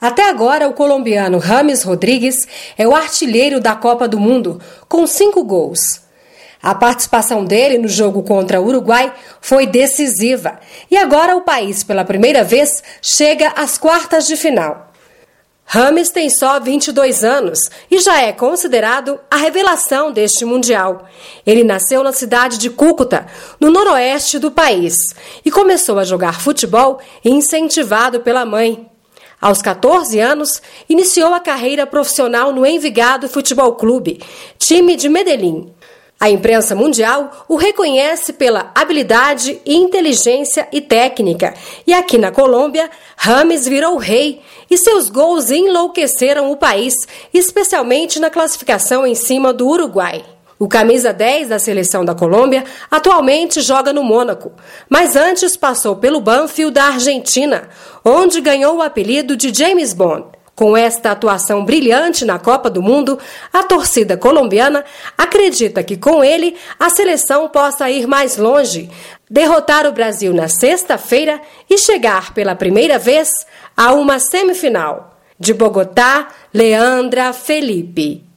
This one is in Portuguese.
Até agora, o colombiano James Rodríguez é o artilheiro da Copa do Mundo, com 5 gols. A participação dele no jogo contra o Uruguai foi decisiva e agora o país, pela primeira vez, chega às quartas de final. James tem só 22 anos e já é considerado a revelação deste Mundial. Ele nasceu na cidade de Cúcuta, no noroeste do país, e começou a jogar futebol incentivado pela mãe. Aos 14 anos, iniciou a carreira profissional no Envigado Futebol Clube, time de Medellín. A imprensa mundial o reconhece pela habilidade, inteligência e técnica. E aqui na Colômbia, James virou rei e seus gols enlouqueceram o país, especialmente na classificação em cima do Uruguai. O camisa 10 da seleção da Colômbia atualmente joga no Mônaco, mas antes passou pelo Banfield da Argentina, onde ganhou o apelido de James Bond. Com esta atuação brilhante na Copa do Mundo, a torcida colombiana acredita que com ele a seleção possa ir mais longe, derrotar o Brasil na sexta-feira e chegar pela primeira vez a uma semifinal. De Bogotá, Leandra Felipe.